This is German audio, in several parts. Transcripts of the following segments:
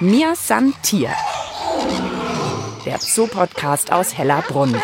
Mir san Tier, der Zoo-Podcast aus Hellerbrunn.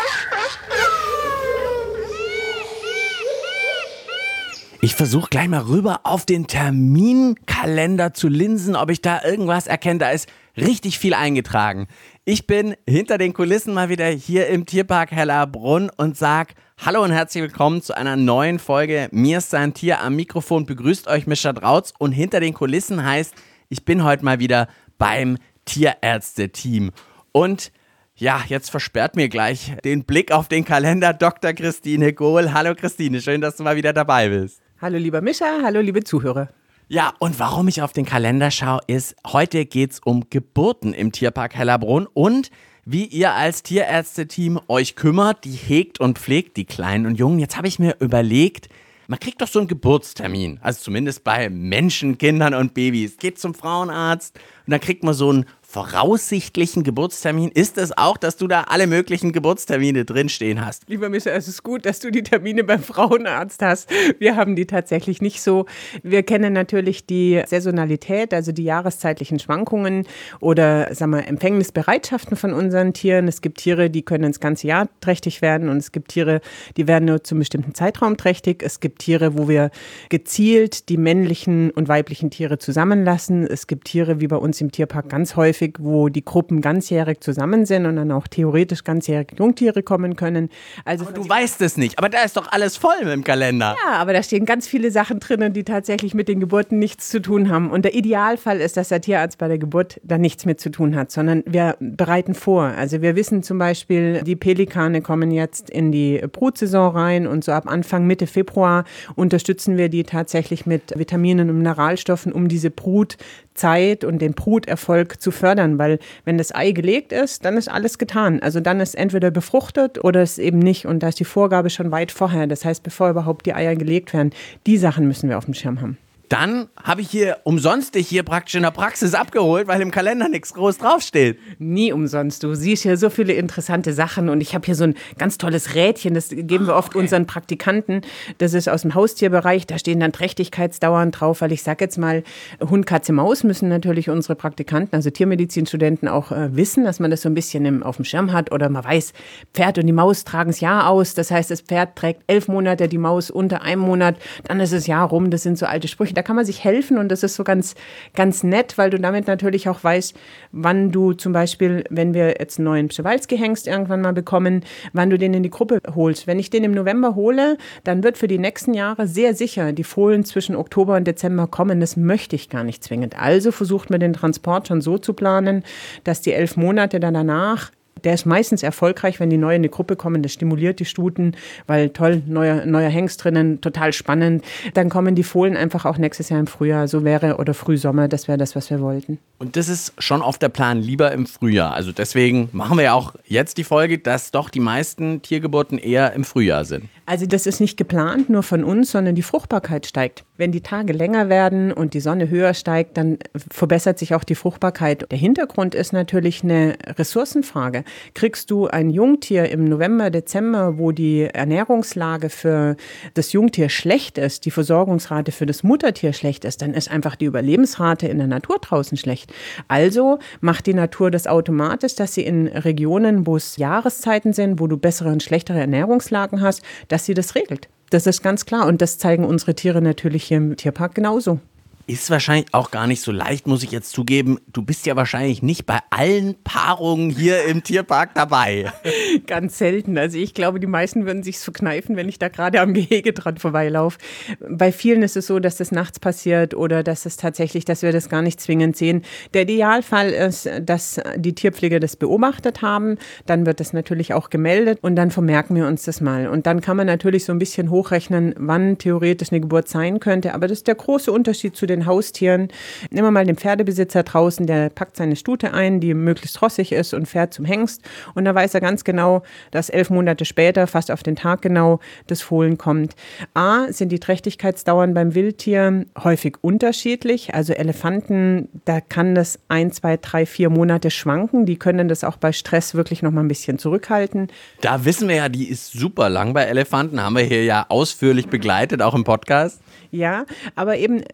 Ich versuche gleich mal rüber auf den Terminkalender zu linsen, ob ich da irgendwas erkenne. Da ist richtig viel eingetragen. Ich bin hinter den Kulissen mal wieder hier im Tierpark Hellerbrunn und sag hallo und herzlich willkommen zu einer neuen Folge Mir san Tier. Am Mikrofon begrüßt euch Mischa Drautz und hinter den Kulissen heißt, ich bin heute mal wieder beim Tierärzte-Team. Und ja, jetzt versperrt mir gleich den Blick auf den Kalender Dr. Christine Gohl. Hallo Christine, schön, dass du mal wieder dabei bist. Hallo lieber Mischa, hallo liebe Zuhörer. Ja, und warum ich auf den Kalender schaue, ist, heute geht's um Geburten im Tierpark Hellerbrunn und wie ihr als Tierärzte-Team euch kümmert, die hegt und pflegt, die Kleinen und Jungen. Jetzt habe ich mir überlegt, man kriegt doch so einen Geburtstermin, also zumindest bei Menschen, Kindern und Babys. Geht zum Frauenarzt und dann kriegt man so einen voraussichtlichen Geburtstermin. Ist es auch, dass du da alle möglichen Geburtstermine drinstehen hast? Lieber Mischa, es ist gut, dass du die Termine beim Frauenarzt hast. Wir haben die tatsächlich nicht so. Wir kennen natürlich die Saisonalität, also die jahreszeitlichen Schwankungen oder Empfängnisbereitschaften von unseren Tieren. Es gibt Tiere, die können das ganze Jahr trächtig werden und es gibt Tiere, die werden nur zum bestimmten Zeitraum trächtig. Es gibt Tiere, wo wir gezielt die männlichen und weiblichen Tiere zusammenlassen. Es gibt Tiere, wie bei uns im Tierpark ganz häufig, wo die Gruppen ganzjährig zusammen sind und dann auch theoretisch ganzjährige Jungtiere kommen können. Also aber du weißt es nicht, aber da ist doch alles voll im Kalender. Ja, aber da stehen ganz viele Sachen drinnen, die tatsächlich mit den Geburten nichts zu tun haben. Und der Idealfall ist, dass der Tierarzt bei der Geburt da nichts mit zu tun hat, sondern wir bereiten vor. Also wir wissen zum Beispiel, die Pelikane kommen jetzt in die Brutsaison rein und so ab Anfang, Mitte Februar unterstützen wir die tatsächlich mit Vitaminen und Mineralstoffen, um diese Brutzeit und den Bruterfolg zu fördern, weil wenn das Ei gelegt ist, dann ist alles getan. Also dann ist entweder befruchtet oder es eben nicht und da ist die Vorgabe schon weit vorher. Das heißt, bevor überhaupt die Eier gelegt werden, die Sachen müssen wir auf dem Schirm haben. Dann habe ich hier umsonst dich hier praktisch in der Praxis abgeholt, weil im Kalender nichts groß draufsteht. Nie umsonst. Du siehst hier so viele interessante Sachen und ich habe hier so ein ganz tolles Rädchen, das geben wir oft unseren Praktikanten. Das ist aus dem Haustierbereich, da stehen dann Trächtigkeitsdauern drauf, weil ich sage jetzt mal, Hund, Katze, Maus müssen natürlich unsere Praktikanten, also Tiermedizinstudenten auch wissen, dass man das so ein bisschen auf dem Schirm hat oder man weiß, Pferd und die Maus tragen das Jahr aus. Das heißt, das Pferd trägt 11 Monate, die Maus unter einem Monat, dann ist das Jahr rum. Das sind so alte Sprüche. Da kann man sich helfen und das ist so ganz, ganz nett, weil du damit natürlich auch weißt, wann du zum Beispiel, wenn wir jetzt einen neuen Przewalski-Hengst irgendwann mal bekommen, wann du den in die Gruppe holst. Wenn ich den im November hole, dann wird für die nächsten Jahre sehr sicher die Fohlen zwischen Oktober und Dezember kommen. Das möchte ich gar nicht zwingend. Also versucht man den Transport schon so zu planen, dass die 11 Monate dann danach, der ist meistens erfolgreich, wenn die neu in die Gruppe kommen. Das stimuliert die Stuten, weil toll, neuer Hengst drinnen, total spannend. Dann kommen die Fohlen einfach auch nächstes Jahr im Frühjahr. So wäre, oder Frühsommer, das wäre das, was wir wollten. Und das ist schon oft der Plan, lieber im Frühjahr. Also deswegen machen wir ja auch jetzt die Folge, dass doch die meisten Tiergeburten eher im Frühjahr sind. Also das ist nicht geplant, nur von uns, sondern die Fruchtbarkeit steigt. Wenn die Tage länger werden und die Sonne höher steigt, dann verbessert sich auch die Fruchtbarkeit. Der Hintergrund ist natürlich eine Ressourcenfrage. Kriegst du ein Jungtier im November, Dezember, wo die Ernährungslage für das Jungtier schlecht ist, die Versorgungsrate für das Muttertier schlecht ist, dann ist einfach die Überlebensrate in der Natur draußen schlecht. Also macht die Natur das automatisch, dass sie in Regionen, wo es Jahreszeiten sind, wo du bessere und schlechtere Ernährungslagen hast, dass sie das regelt. Das ist ganz klar und das zeigen unsere Tiere natürlich hier im Tierpark genauso. Ist wahrscheinlich auch gar nicht so leicht, muss ich jetzt zugeben. Du bist ja wahrscheinlich nicht bei allen Paarungen hier im Tierpark dabei. Ganz selten. Also ich glaube, die meisten würden sich's verkneifen, wenn ich da gerade am Gehege dran vorbeilaufe. Bei vielen ist es so, dass das nachts passiert oder dass wir das gar nicht zwingend sehen. Der Idealfall ist, dass die Tierpfleger das beobachtet haben. Dann wird das natürlich auch gemeldet und dann vermerken wir uns das mal. Und dann kann man natürlich so ein bisschen hochrechnen, wann theoretisch eine Geburt sein könnte. Aber das ist der große Unterschied zu den Haustieren. Nehmen wir mal den Pferdebesitzer draußen, der packt seine Stute ein, die möglichst rossig ist und fährt zum Hengst. Und da weiß er ganz genau, dass 11 Monate später, fast auf den Tag genau, das Fohlen kommt. A, sind die Trächtigkeitsdauern beim Wildtier häufig unterschiedlich. Also Elefanten, da kann das 1, 2, 3, 4 Monate schwanken. Die können das auch bei Stress wirklich noch mal ein bisschen zurückhalten. Da wissen wir ja, die ist super lang bei Elefanten. Haben wir hier ja ausführlich begleitet, auch im Podcast. Ja, aber eben, du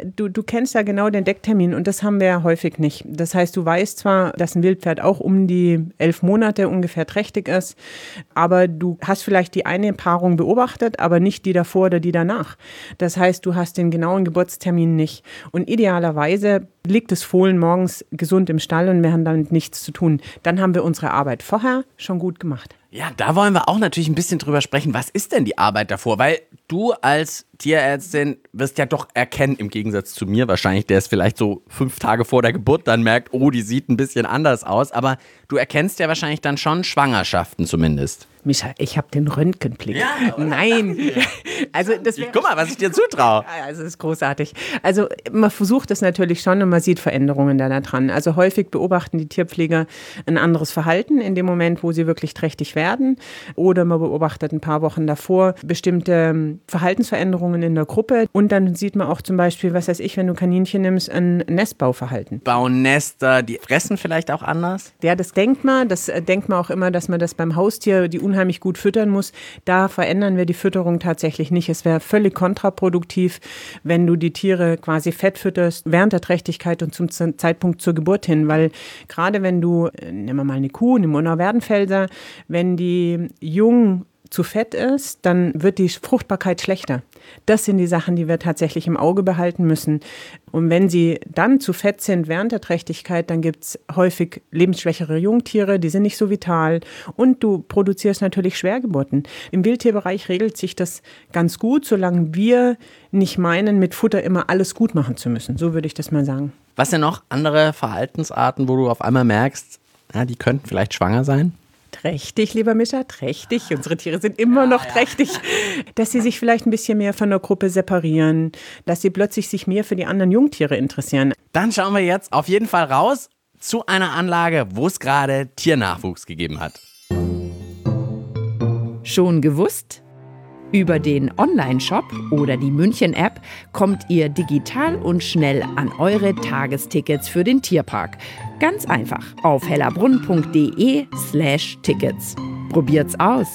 kennst ja genau den Decktermin und das haben wir ja häufig nicht. Das heißt, du weißt zwar, dass ein Wildpferd auch um die 11 Monate ungefähr trächtig ist, aber du hast vielleicht die eine Paarung beobachtet, aber nicht die davor oder die danach. Das heißt, du hast den genauen Geburtstermin nicht. Und idealerweise liegt das Fohlen morgens gesund im Stall und wir haben damit nichts zu tun. Dann haben wir unsere Arbeit vorher schon gut gemacht. Ja, da wollen wir auch natürlich ein bisschen drüber sprechen. Was ist denn die Arbeit davor? Weil du als Tierärztin wirst ja doch erkennen, im Gegensatz zu mir wahrscheinlich, der es vielleicht so 5 Tage vor der Geburt dann merkt, oh, die sieht ein bisschen anders aus. Aber du erkennst ja wahrscheinlich dann schon Schwangerschaften zumindest. Micha, ich habe den Röntgenblick. Ja, nein. Also guck mal, was ich dir zutraue. Also das ist großartig. Also man versucht es natürlich schon und man sieht Veränderungen da dran. Also häufig beobachten die Tierpfleger ein anderes Verhalten in dem Moment, wo sie wirklich trächtig werden. Oder man beobachtet ein paar Wochen davor bestimmte Verhaltensveränderungen in der Gruppe. Und dann sieht man auch zum Beispiel, was weiß ich, wenn du Kaninchen nimmst, ein Nestbauverhalten. Bauen Nester, die fressen vielleicht auch anders? Ja, das denkt man auch immer, dass man das beim Haustier, die unheimlich gut füttern muss. Da verändern wir die Fütterung tatsächlich nicht. Es wäre völlig kontraproduktiv, wenn du die Tiere quasi fett fütterst während der Trächtigkeit und zum Zeitpunkt zur Geburt hin, weil gerade wenn du, nehmen wir mal eine Kuh, eine Monauverdenfelser, wenn die jung zu fett ist, dann wird die Fruchtbarkeit schlechter. Das sind die Sachen, die wir tatsächlich im Auge behalten müssen. Und wenn sie dann zu fett sind während der Trächtigkeit, dann gibt es häufig lebensschwächere Jungtiere, die sind nicht so vital und du produzierst natürlich Schwergeburten. Im Wildtierbereich regelt sich das ganz gut, solange wir nicht meinen, mit Futter immer alles gut machen zu müssen. So würde ich das mal sagen. Was sind noch andere Verhaltensarten, wo du auf einmal merkst, ja, die könnten vielleicht schwanger sein? Trächtig, lieber Mischa, trächtig. Unsere Tiere sind immer noch trächtig. Dass sie sich vielleicht ein bisschen mehr von der Gruppe separieren, dass sie plötzlich sich mehr für die anderen Jungtiere interessieren. Dann schauen wir jetzt auf jeden Fall raus zu einer Anlage, wo es gerade Tiernachwuchs gegeben hat. Schon gewusst? Über den Online-Shop oder die München-App kommt ihr digital und schnell an eure Tagestickets für den Tierpark. Ganz einfach auf hellerbrunn.de/Tickets. Probiert's aus!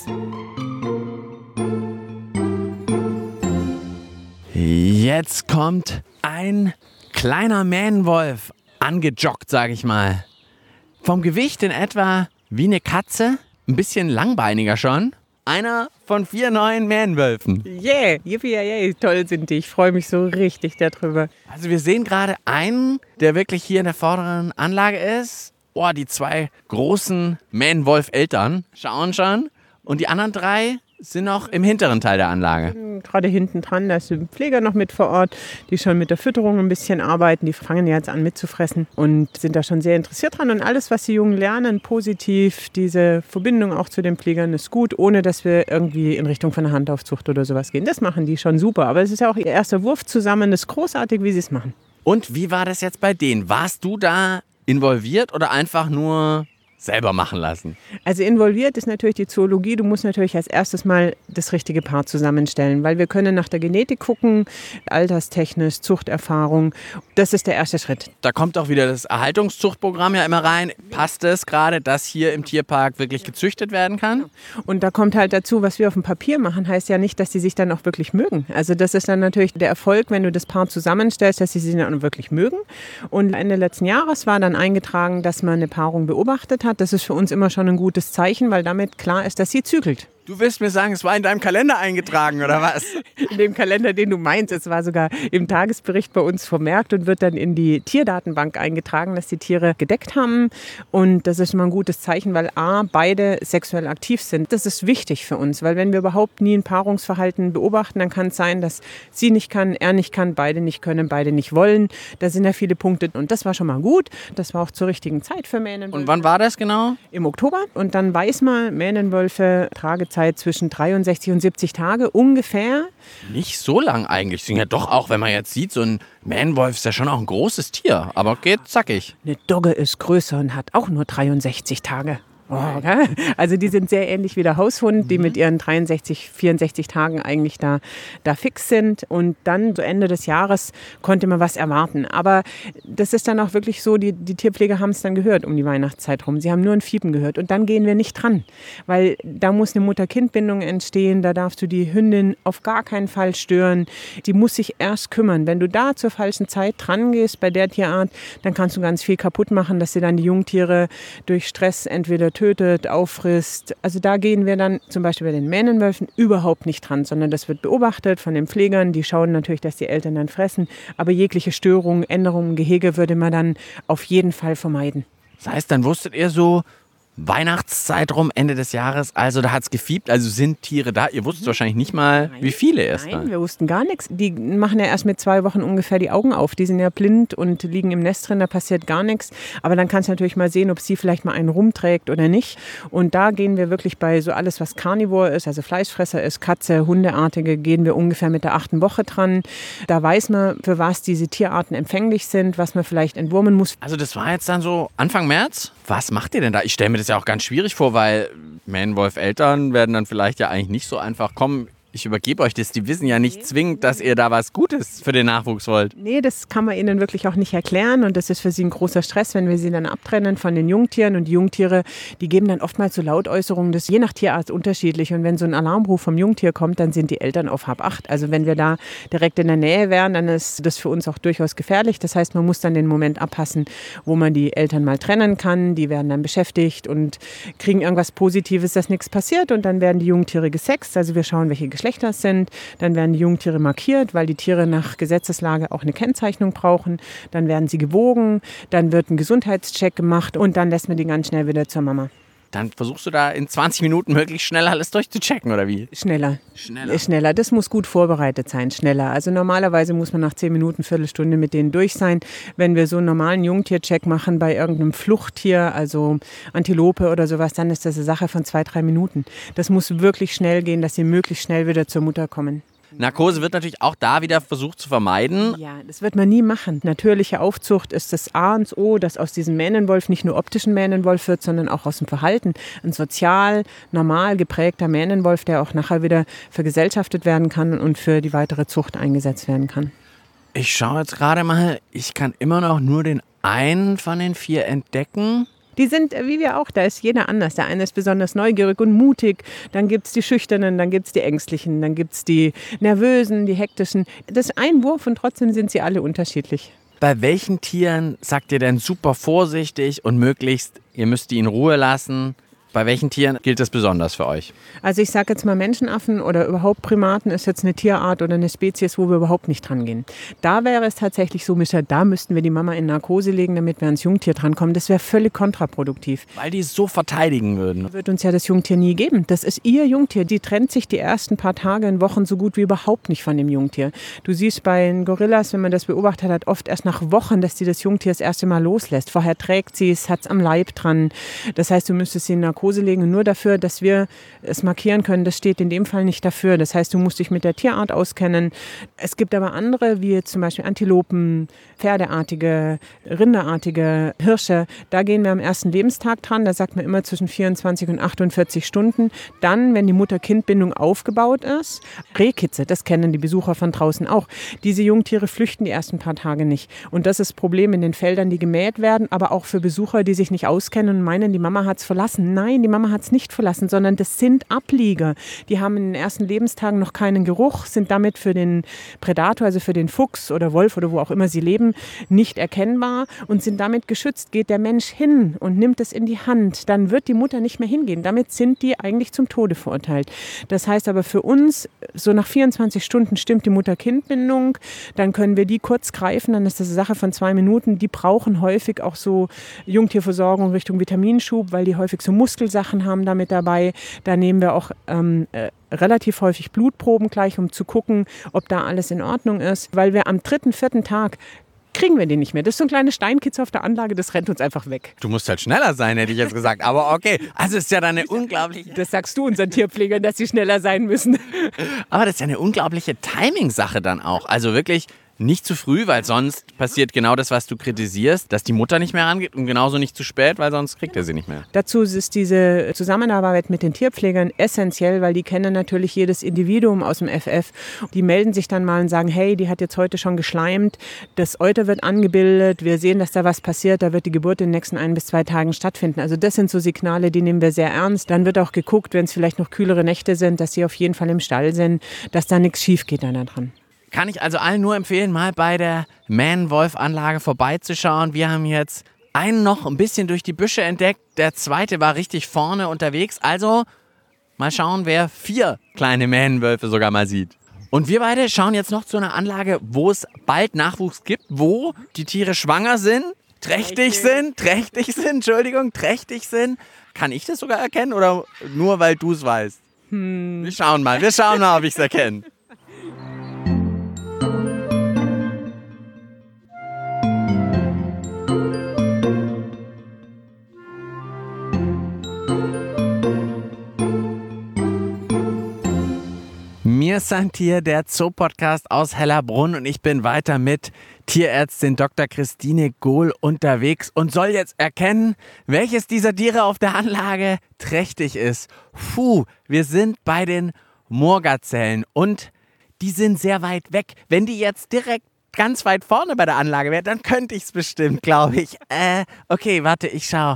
Jetzt kommt ein kleiner Mähnenwolf, angejoggt, sag ich mal. Vom Gewicht in etwa wie eine Katze, ein bisschen langbeiniger schon. Einer von 4 neuen Mähnenwölfen. Yeah, yippie, toll sind die. Ich freue mich so richtig darüber. Also wir sehen gerade einen, der wirklich hier in der vorderen Anlage ist. Oh, die 2 großen Mähnenwolf-Eltern schauen schon. Und die anderen 3 sind noch im hinteren Teil der Anlage. Gerade hinten dran, da ist ein Pfleger noch mit vor Ort, die schon mit der Fütterung ein bisschen arbeiten. Die fangen jetzt an mitzufressen und sind da schon sehr interessiert dran. Und alles, was die Jungen lernen, positiv, diese Verbindung auch zu den Pflegern ist gut, ohne dass wir irgendwie in Richtung von der Handaufzucht oder sowas gehen. Das machen die schon super. Aber es ist ja auch ihr erster Wurf zusammen. Das ist großartig, wie sie es machen. Und wie war das jetzt bei denen? Warst du da involviert oder einfach nur selber machen lassen? Also involviert ist natürlich die Zoologie. Du musst natürlich als erstes mal das richtige Paar zusammenstellen, weil wir können nach der Genetik gucken, alterstechnisch, Zuchterfahrung. Das ist der erste Schritt. Da kommt auch wieder das Erhaltungszuchtprogramm ja immer rein. Passt es gerade, dass hier im Tierpark wirklich gezüchtet werden kann? Und da kommt halt dazu, was wir auf dem Papier machen, heißt ja nicht, dass die sich dann auch wirklich mögen. Also das ist dann natürlich der Erfolg, wenn du das Paar zusammenstellst, dass sie sich dann auch wirklich mögen. Und Ende letzten Jahres war dann eingetragen, dass man eine Paarung beobachtet hat. Das ist für uns immer schon ein gutes Zeichen, weil damit klar ist, dass sie zügelt. Du willst mir sagen, es war in deinem Kalender eingetragen, oder was? In dem Kalender, den du meinst. Es war sogar im Tagesbericht bei uns vermerkt und wird dann in die Tierdatenbank eingetragen, dass die Tiere gedeckt haben. Und das ist immer ein gutes Zeichen, weil A, beide sexuell aktiv sind. Das ist wichtig für uns, weil wenn wir überhaupt nie ein Paarungsverhalten beobachten, dann kann es sein, dass sie nicht kann, er nicht kann, beide nicht können, beide nicht wollen. Da sind ja viele Punkte. Und das war schon mal gut. Das war auch zur richtigen Zeit für Mähnenwölfe. Und wann war das genau? Im Oktober. Und dann weiß man, Mähnenwölfe, Tragezeit zwischen 63 und 70 Tage ungefähr. Nicht so lang eigentlich. Sind ja doch auch, wenn man jetzt sieht, so ein Mähnenwolf ist ja schon auch ein großes Tier. Aber geht zackig. Eine Dogge ist größer und hat auch nur 63 Tage. Also die sind sehr ähnlich wie der Haushund, die mit ihren 63, 64 Tagen eigentlich da fix sind. Und dann so Ende des Jahres konnte man was erwarten. Aber das ist dann auch wirklich so, die Tierpfleger haben es dann gehört um die Weihnachtszeit rum. Sie haben nur ein Fiepen gehört und dann gehen wir nicht dran. Weil da muss eine Mutter-Kind-Bindung entstehen, da darfst du die Hündin auf gar keinen Fall stören. Die muss sich erst kümmern. Wenn du da zur falschen Zeit dran gehst bei der Tierart, dann kannst du ganz viel kaputt machen, dass sie dann die Jungtiere durch Stress entweder tötet, auffrisst. Also da gehen wir dann zum Beispiel bei den Mähnenwölfen überhaupt nicht dran, sondern das wird beobachtet von den Pflegern. Die schauen natürlich, dass die Eltern dann fressen. Aber jegliche Störungen, Änderungen im Gehege würde man dann auf jeden Fall vermeiden. Das heißt, dann wusstet ihr so, Weihnachtszeit rum, Ende des Jahres, also da hat es gefiebt, also sind Tiere da. Ihr wusstet wahrscheinlich nicht mal, wie viele es da. Nein, wir wussten gar nichts. Die machen ja erst mit 2 Wochen ungefähr die Augen auf. Die sind ja blind und liegen im Nest drin, da passiert gar nichts. Aber dann kannst du natürlich mal sehen, ob sie vielleicht mal einen rumträgt oder nicht. Und da gehen wir wirklich bei so alles, was Carnivore ist, also Fleischfresser ist, Katze, Hundeartige, gehen wir ungefähr mit der 8. Woche dran. Da weiß man, für was diese Tierarten empfänglich sind, was man vielleicht entwurmen muss. Also das war jetzt dann so Anfang März? Was macht ihr denn da? Ich stelle mir das ja auch ganz schwierig vor, weil Mähnenwolf-Eltern werden dann vielleicht ja eigentlich nicht so einfach kommen. Ich übergebe euch das. Die wissen ja nicht zwingend, dass ihr da was Gutes für den Nachwuchs wollt. Nee, das kann man ihnen wirklich auch nicht erklären. Und das ist für sie ein großer Stress, wenn wir sie dann abtrennen von den Jungtieren. Und die Jungtiere, die geben dann oftmals so Lautäußerungen. Das ist je nach Tierart unterschiedlich. Und wenn so ein Alarmruf vom Jungtier kommt, dann sind die Eltern auf Hab 8. Also wenn wir da direkt in der Nähe wären, dann ist das für uns auch durchaus gefährlich. Das heißt, man muss dann den Moment abpassen, wo man die Eltern mal trennen kann. Die werden dann beschäftigt und kriegen irgendwas Positives, dass nichts passiert. Und dann werden die Jungtiere gesext. Also wir schauen, welche Geschlechter sind. Dann werden die Jungtiere markiert, weil die Tiere nach Gesetzeslage auch eine Kennzeichnung brauchen. Dann werden sie gewogen, dann wird ein Gesundheitscheck gemacht und dann lässt man die ganz schnell wieder zur Mama. Dann versuchst du da in 20 Minuten möglichst schnell alles durchzuchecken, oder wie? Schneller. Das muss gut vorbereitet sein, schneller. Also normalerweise muss man nach 10 Minuten, Viertelstunde mit denen durch sein. Wenn wir so einen normalen Jungtiercheck machen bei irgendeinem Fluchttier, also Antilope oder sowas, dann ist das eine Sache von 2-3 Minuten. Das muss wirklich schnell gehen, dass sie möglichst schnell wieder zur Mutter kommen. Narkose wird natürlich auch da wieder versucht zu vermeiden. Ja, das wird man nie machen. Natürliche Aufzucht ist das A und O, dass aus diesem Mähnenwolf nicht nur optischen Mähnenwolf wird, sondern auch aus dem Verhalten. Ein sozial, normal geprägter Mähnenwolf, der auch nachher wieder vergesellschaftet werden kann und für die weitere Zucht eingesetzt werden kann. Ich schaue jetzt gerade mal, ich kann immer noch nur den einen von den 4 entdecken. Die sind, wie wir auch, da ist jeder anders. Der eine ist besonders neugierig und mutig, dann gibt es die Schüchternen, dann gibt es die Ängstlichen, dann gibt es die Nervösen, die Hektischen. Das ist ein Wurf und trotzdem sind sie alle unterschiedlich. Bei welchen Tieren sagt ihr denn super vorsichtig und möglichst, ihr müsst die in Ruhe lassen? Bei welchen Tieren gilt das besonders für euch? Also ich sage jetzt mal Menschenaffen oder überhaupt Primaten ist jetzt eine Tierart oder eine Spezies, wo wir überhaupt nicht dran gehen. Da wäre es tatsächlich so, Micha, da müssten wir die Mama in Narkose legen, damit wir ans Jungtier drankommen. Das wäre völlig kontraproduktiv. Weil die es so verteidigen würden. Das wird uns ja das Jungtier nie geben. Das ist ihr Jungtier. Die trennt sich die ersten paar Tage und Wochen so gut wie überhaupt nicht von dem Jungtier. Du siehst bei den Gorillas, wenn man das beobachtet hat, oft erst nach Wochen, dass die das Jungtier das erste Mal loslässt. Vorher trägt sie es, hat es am Leib dran. Das heißt, du müsstest sie in Narkose legen und nur dafür, dass wir es markieren können. Das steht in dem Fall nicht dafür. Das heißt, du musst dich mit der Tierart auskennen. Es gibt aber andere, wie zum Beispiel Antilopen, Pferdeartige, Rinderartige, Hirsche. Da gehen wir am ersten Lebenstag dran. Da sagt man immer zwischen 24 und 48 Stunden. Dann, wenn die Mutter-Kind-Bindung aufgebaut ist, Rehkitze, das kennen die Besucher von draußen auch. Diese Jungtiere flüchten die ersten paar Tage nicht. Und das ist das Problem in den Feldern, die gemäht werden, aber auch für Besucher, die sich nicht auskennen und meinen, die Mama hat es verlassen. Nein, die Mama hat es nicht verlassen, sondern das sind Ablieger. Die haben in den ersten Lebenstagen noch keinen Geruch, sind damit für den Prädator, also für den Fuchs oder Wolf oder wo auch immer sie leben, nicht erkennbar und sind damit geschützt. Geht der Mensch hin und nimmt es in die Hand, dann wird die Mutter nicht mehr hingehen. Damit sind die eigentlich zum Tode verurteilt. Das heißt aber für uns, so nach 24 Stunden stimmt die Mutter-Kind-Bindung, dann können wir die kurz greifen, dann ist das eine Sache von 2 Minuten. Die brauchen häufig auch so Jungtierversorgung Richtung Vitaminschub, weil die häufig so Muskelsachen haben damit dabei. Da nehmen wir auch relativ häufig Blutproben gleich, um zu gucken, ob da alles in Ordnung ist. Weil wir am 3., 4. Tag kriegen wir den nicht mehr. Das ist so ein kleines Steinkitz auf der Anlage, das rennt uns einfach weg. Du musst halt schneller sein, hätte ich jetzt gesagt. Aber okay, also ist ja dann eine unglaubliche... Das sagst du unseren Tierpflegern, dass sie schneller sein müssen. Aber das ist ja eine unglaubliche Timing-Sache dann auch. Also wirklich... nicht zu früh, weil sonst passiert genau das, was du kritisierst, dass die Mutter nicht mehr rangeht und genauso nicht zu spät, weil sonst kriegt er sie nicht mehr. Dazu ist diese Zusammenarbeit mit den Tierpflegern essentiell, weil die kennen natürlich jedes Individuum aus dem FF. Die melden sich dann mal und sagen, hey, die hat jetzt heute schon geschleimt, das Euter wird angebildet, wir sehen, dass da was passiert, da wird die Geburt in den nächsten 1 bis 2 Tagen stattfinden. Also das sind so Signale, die nehmen wir sehr ernst. Dann wird auch geguckt, wenn es vielleicht noch kühlere Nächte sind, dass sie auf jeden Fall im Stall sind, dass da nichts schief geht dann da dran. Kann ich also allen nur empfehlen, mal bei der Man-Wolf-Anlage vorbeizuschauen. Wir haben jetzt einen noch ein bisschen durch die Büsche entdeckt. Der zweite war richtig vorne unterwegs. Also mal schauen, wer 4 kleine Mähnenwölfe sogar mal sieht. Und wir beide schauen jetzt noch zu einer Anlage, wo es bald Nachwuchs gibt, wo die Tiere schwanger sind, trächtig sind. Kann ich das sogar erkennen oder nur, weil du es weißt? Wir schauen mal, ob ich es erkenne. Mir sind hier der Zoo-Podcast aus Hellerbrunn und ich bin weiter mit Tierärztin Dr. Christine Gohl unterwegs und soll jetzt erkennen, welches dieser Tiere auf der Anlage trächtig ist. Wir sind bei den Moorgazellen und die sind sehr weit weg. Wenn die jetzt direkt ganz weit vorne bei der Anlage wäre, dann könnte ich es bestimmt, glaube ich. Okay, warte, ich schaue.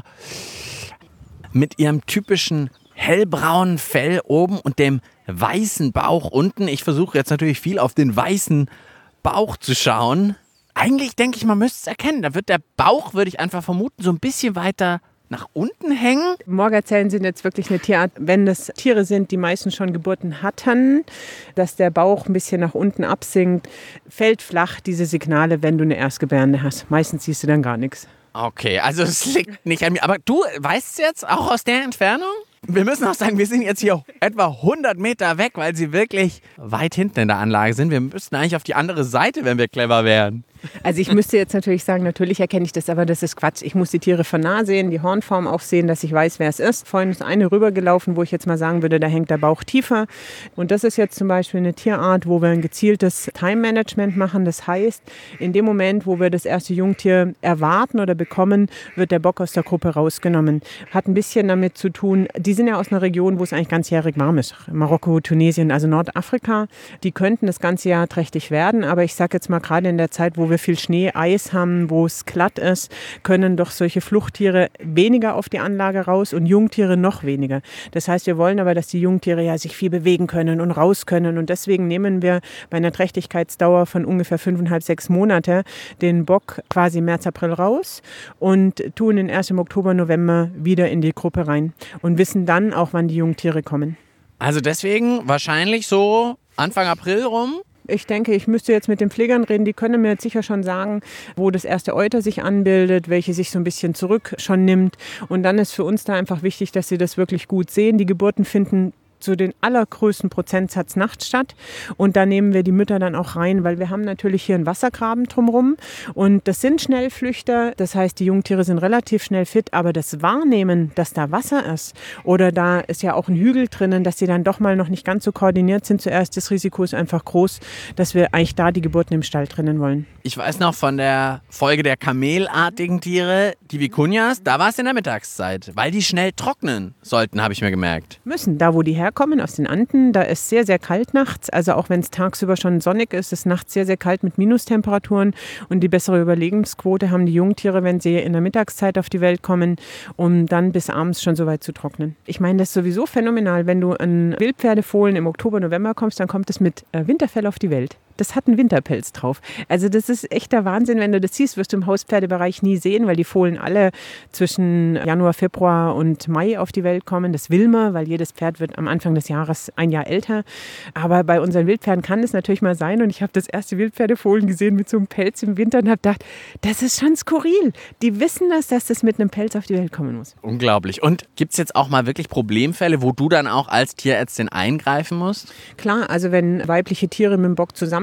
Mit ihrem typischen hellbraunen Fell oben und dem weißen Bauch unten. Ich versuche jetzt natürlich viel auf den weißen Bauch zu schauen. Eigentlich denke ich, man müsste es erkennen. Da wird der Bauch, würde ich einfach vermuten, so ein bisschen weiter nach unten hängen. Moorgazellen sind jetzt wirklich eine Tierart, wenn das Tiere sind, die meistens schon Geburten hatten, dass der Bauch ein bisschen nach unten absinkt, fällt flach diese Signale, wenn du eine Erstgebärende hast. Meistens siehst du dann gar nichts. Okay, also es liegt nicht an mir. Aber du weißt es jetzt auch aus der Entfernung? Wir müssen auch sagen, wir sind jetzt hier etwa 100 Meter weg, weil sie wirklich weit hinten in der Anlage sind. Wir müssten eigentlich auf die andere Seite, wenn wir clever wären. Also ich müsste jetzt natürlich sagen, natürlich erkenne ich das, aber das ist Quatsch. Ich muss die Tiere von nah sehen, die Hornform auch sehen, dass ich weiß, wer es ist. Vorhin ist eine rübergelaufen, wo ich jetzt mal sagen würde, da hängt der Bauch tiefer. Und das ist jetzt zum Beispiel eine Tierart, wo wir ein gezieltes Time-Management machen. Das heißt, in dem Moment, wo wir das erste Jungtier erwarten oder bekommen, wird der Bock aus der Gruppe rausgenommen. Hat ein bisschen damit zu tun, die sind ja aus einer Region, wo es eigentlich ganzjährig warm ist. Marokko, Tunesien, also Nordafrika. Die könnten das ganze Jahr trächtig werden, aber ich sage jetzt mal gerade in der Zeit, wo wir viel Schnee, Eis haben, wo es glatt ist, können doch solche Fluchttiere weniger auf die Anlage raus und Jungtiere noch weniger. Das heißt, wir wollen aber, dass die Jungtiere ja sich viel bewegen können und raus können und deswegen nehmen wir bei einer Trächtigkeitsdauer von ungefähr 5,5, 6 Monate den Bock quasi März, April raus und tun ihn erst im Oktober, November wieder in die Gruppe rein und wissen dann auch, wann die Jungtiere kommen. Also deswegen wahrscheinlich so Anfang April rum? Ich denke, ich müsste jetzt mit den Pflegern reden, die können mir jetzt sicher schon sagen, wo das erste Euter sich anbildet, welche sich so ein bisschen zurück schon nimmt. Und dann ist für uns da einfach wichtig, dass sie das wirklich gut sehen. Die Geburten finden zu den allergrößten Prozentsatz nachts statt. Und da nehmen wir die Mütter dann auch rein, weil wir haben natürlich hier einen Wassergraben drumherum. Und das sind Schnellflüchter. Das heißt, die Jungtiere sind relativ schnell fit. Aber das Wahrnehmen, dass da Wasser ist oder da ist ja auch ein Hügel drinnen, dass sie dann doch mal noch nicht ganz so koordiniert sind zuerst, das Risiko ist einfach groß, dass wir eigentlich da die Geburten im Stall drinnen wollen. Ich weiß noch von der Folge der kamelartigen Tiere, die Vikunjas, da war es in der Mittagszeit, weil die schnell trocknen sollten, habe ich mir gemerkt. Müssen, da wo die herkommen, aus den Anden, da ist sehr, sehr kalt nachts. Also auch wenn es tagsüber schon sonnig ist, ist nachts sehr, sehr kalt mit Minustemperaturen. Und die bessere Überlebensquote haben die Jungtiere, wenn sie in der Mittagszeit auf die Welt kommen, um dann bis abends schon so weit zu trocknen. Ich meine, das ist sowieso phänomenal. Wenn du an Wildpferdefohlen im Oktober, November kommst, dann kommt es mit Winterfell auf die Welt. Das hat einen Winterpelz drauf. Also das ist echter Wahnsinn, wenn du das siehst, wirst du im Hauspferdebereich nie sehen, weil die Fohlen alle zwischen Januar, Februar und Mai auf die Welt kommen. Das will man, weil jedes Pferd wird am Anfang des Jahres ein Jahr älter. Aber bei unseren Wildpferden kann es natürlich mal sein und ich habe das erste Wildpferdefohlen gesehen mit so einem Pelz im Winter und habe gedacht, das ist schon skurril. Die wissen das, dass das mit einem Pelz auf die Welt kommen muss. Unglaublich. Und gibt es jetzt auch mal wirklich Problemfälle, wo du dann auch als Tierärztin eingreifen musst? Klar, also wenn weibliche Tiere mit dem Bock zusammen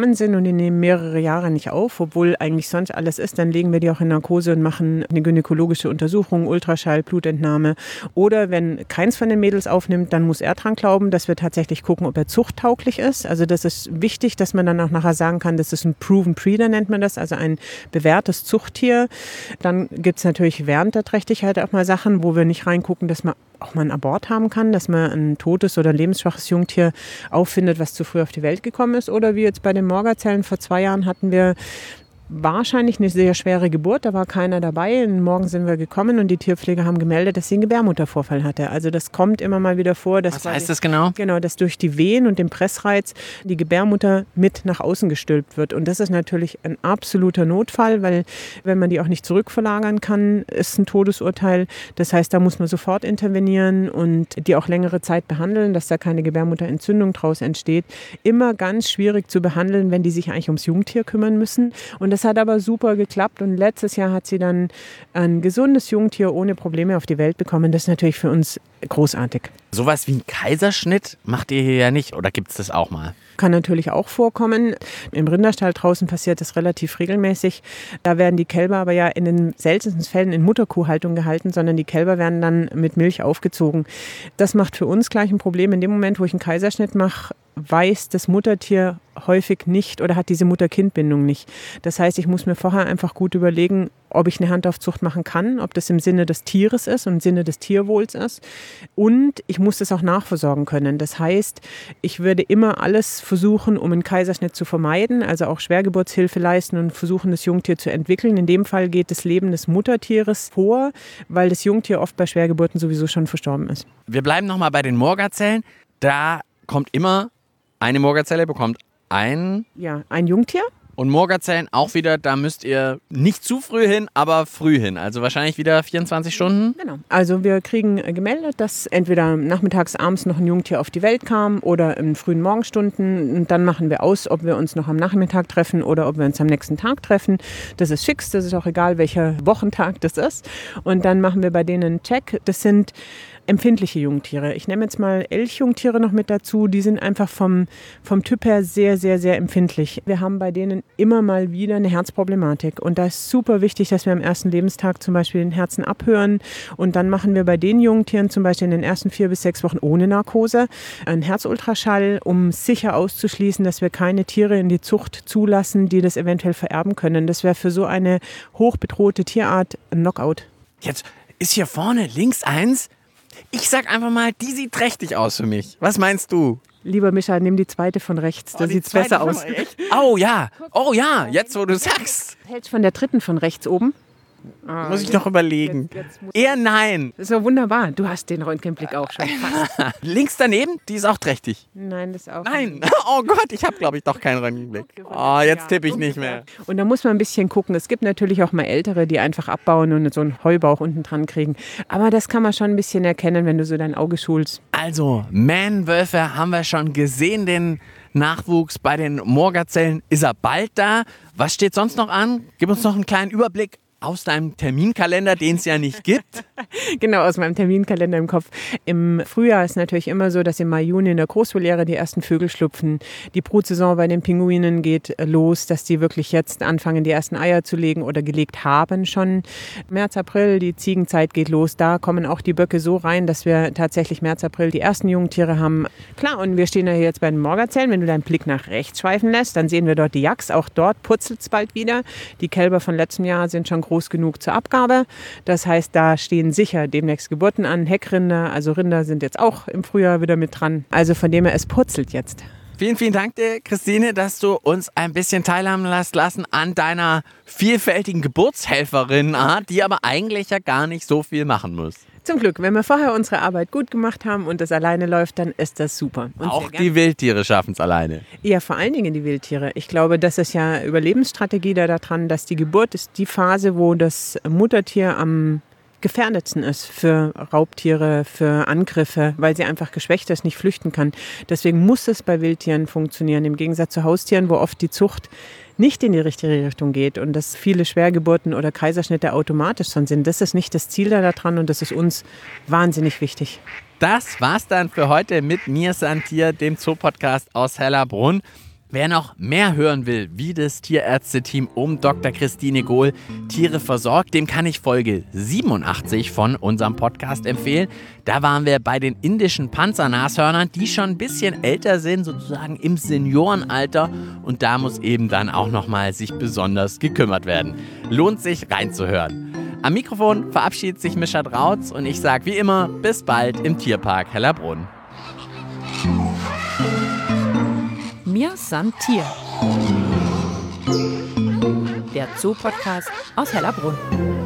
zusammen sind und die nehmen mehrere Jahre nicht auf, obwohl eigentlich sonst alles ist, dann legen wir die auch in Narkose und machen eine gynäkologische Untersuchung, Ultraschall, Blutentnahme. Oder wenn keins von den Mädels aufnimmt, dann muss er dran glauben, dass wir tatsächlich gucken, ob er zuchttauglich ist. Also das ist wichtig, dass man dann auch nachher sagen kann, das ist ein Proven Breeder, nennt man das, also ein bewährtes Zuchttier. Dann gibt es natürlich während der Trächtigkeit auch mal Sachen, wo wir nicht reingucken, dass man auch mal einen Abort haben kann, dass man ein totes oder lebensschwaches Jungtier auffindet, was zu früh auf die Welt gekommen ist. Oder wie jetzt bei den Morgerzellen vor 2 Jahren hatten wir wahrscheinlich eine sehr schwere Geburt, da war keiner dabei. Morgen sind wir gekommen und die Tierpfleger haben gemeldet, dass sie einen Gebärmuttervorfall hatte. Also das kommt immer mal wieder vor. Was heißt das genau? Genau, dass durch die Wehen und den Pressreiz die Gebärmutter mit nach außen gestülpt wird. Und das ist natürlich ein absoluter Notfall, weil wenn man die auch nicht zurückverlagern kann, ist ein Todesurteil. Das heißt, da muss man sofort intervenieren und die auch längere Zeit behandeln, dass da keine Gebärmutterentzündung draus entsteht. Immer ganz schwierig zu behandeln, wenn die sich eigentlich ums Jungtier kümmern müssen. Und das hat aber super geklappt und letztes Jahr hat sie dann ein gesundes Jungtier ohne Probleme auf die Welt bekommen. Das ist natürlich für uns großartig. Sowas wie ein Kaiserschnitt macht ihr hier ja nicht, oder gibt es das auch mal? Kann natürlich auch vorkommen. Im Rinderstall draußen passiert das relativ regelmäßig. Da werden die Kälber aber ja in den seltensten Fällen in Mutterkuhhaltung gehalten, sondern die Kälber werden dann mit Milch aufgezogen. Das macht für uns gleich ein Problem. In dem Moment, wo ich einen Kaiserschnitt mache, weiß das Muttertier häufig nicht oder hat diese Mutter-Kind-Bindung nicht. Das heißt, ich muss mir vorher einfach gut überlegen, ob ich eine Handaufzucht machen kann, ob das im Sinne des Tieres ist und im Sinne des Tierwohls ist. Und ich muss das auch nachversorgen können. Das heißt, ich würde immer alles versuchen, um einen Kaiserschnitt zu vermeiden, also auch Schwergeburtshilfe leisten und versuchen, das Jungtier zu entwickeln. In dem Fall geht das Leben des Muttertieres vor, weil das Jungtier oft bei Schwergeburten sowieso schon verstorben ist. Wir bleiben nochmal bei den Morgerzellen. Da kommt immer eine Morgerzelle, bekommt ein Jungtier. Und Morgerzellen auch wieder, da müsst ihr nicht zu früh hin, aber früh hin. Also wahrscheinlich wieder 24 Stunden. Genau. Also wir kriegen gemeldet, dass entweder nachmittags, abends noch ein Jungtier auf die Welt kam oder in frühen Morgenstunden. Und dann machen wir aus, ob wir uns noch am Nachmittag treffen oder ob wir uns am nächsten Tag treffen. Das ist fix, das ist auch egal, welcher Wochentag das ist. Und dann machen wir bei denen einen Check. Das sind empfindliche Jungtiere. Ich nehme jetzt mal Elchjungtiere noch mit dazu. Die sind einfach vom Typ her sehr, sehr, sehr empfindlich. Wir haben bei denen immer mal wieder eine Herzproblematik. Und da ist super wichtig, dass wir am ersten Lebenstag zum Beispiel den Herzen abhören. Und dann machen wir bei den Jungtieren zum Beispiel in den ersten 4 bis 6 Wochen ohne Narkose einen Herzultraschall, um sicher auszuschließen, dass wir keine Tiere in die Zucht zulassen, die das eventuell vererben können. Das wäre für so eine hochbedrohte Tierart ein Knockout. Jetzt ist hier vorne links eins. Ich sag einfach mal, die sieht trächtig aus für mich. Was meinst du? Lieber Micha, nimm die zweite von rechts, da sieht es besser aus. Oh ja, jetzt wo du sagst. Hältst von der dritten von rechts oben? Muss ich noch überlegen. Eher nein. Das ist ja wunderbar. Du hast den Röntgenblick auch schon fast. Links daneben, die ist auch trächtig. Nein, das auch Nein. nicht. Oh Gott, ich habe, glaube ich, doch keinen Röntgenblick. Oh, jetzt tippe ich nicht mehr. Und da muss man ein bisschen gucken. Es gibt natürlich auch mal Ältere, die einfach abbauen und so einen Heubauch unten dran kriegen. Aber das kann man schon ein bisschen erkennen, wenn du so dein Auge schulst. Also, Mähnenwölfe haben wir schon gesehen, den Nachwuchs bei den Morgerzellen. Ist er bald da? Was steht sonst noch an? Gib uns noch einen kleinen Überblick aus deinem Terminkalender, den es ja nicht gibt. Genau, aus meinem Terminkalender im Kopf. Im Frühjahr ist natürlich immer so, dass im Mai, Juni in der Großvoliere die ersten Vögel schlüpfen. Die Brutsaison bei den Pinguinen geht los, dass die wirklich jetzt anfangen, die ersten Eier zu legen oder gelegt haben schon. März, April, die Ziegenzeit geht los. Da kommen auch die Böcke so rein, dass wir tatsächlich März, April die ersten Jungtiere haben. Klar, und wir stehen ja jetzt bei den Morgerzellen. Wenn du deinen Blick nach rechts schweifen lässt, dann sehen wir dort die Yaks. Auch dort putzelt es bald wieder. Die Kälber von letztem Jahr sind schon groß genug zur Abgabe. Das heißt, da stehen sicher demnächst Geburten an. Heckrinder, also Rinder sind jetzt auch im Frühjahr wieder mit dran. Also von dem her, es putzelt jetzt. Vielen, vielen Dank dir, Christine, dass du uns ein bisschen teilhaben lassen an deiner vielfältigen Geburtshelferin-Art, die aber eigentlich ja gar nicht so viel machen muss. Zum Glück, wenn wir vorher unsere Arbeit gut gemacht haben und das alleine läuft, dann ist das super. Und auch die Wildtiere schaffen es alleine. Ja, vor allen Dingen die Wildtiere. Ich glaube, das ist ja Überlebensstrategie daran, dass die Geburt ist die Phase, wo das Muttertier am gefährdetsten ist für Raubtiere, für Angriffe, weil sie einfach geschwächt ist, nicht flüchten kann. Deswegen muss es bei Wildtieren funktionieren, im Gegensatz zu Haustieren, wo oft die Zucht nicht in die richtige Richtung geht und dass viele Schwergeburten oder Kaiserschnitte automatisch schon sind. Das ist nicht das Ziel daran und das ist uns wahnsinnig wichtig. Das war's dann für heute mit mir, Santier, dem Zoopodcast aus Hellerbrunn. Wer noch mehr hören will, wie das Tierärzteteam um Dr. Christine Gohl Tiere versorgt, dem kann ich Folge 87 von unserem Podcast empfehlen. Da waren wir bei den indischen Panzernashörnern, die schon ein bisschen älter sind, sozusagen im Seniorenalter. Und da muss eben dann auch nochmal sich besonders gekümmert werden. Lohnt sich reinzuhören. Am Mikrofon verabschiedet sich Mischa Drautz und ich sage wie immer, bis bald im Tierpark Hellerbrunn. Mir san Tier. Der Zoo-Podcast aus Hellerbrunn.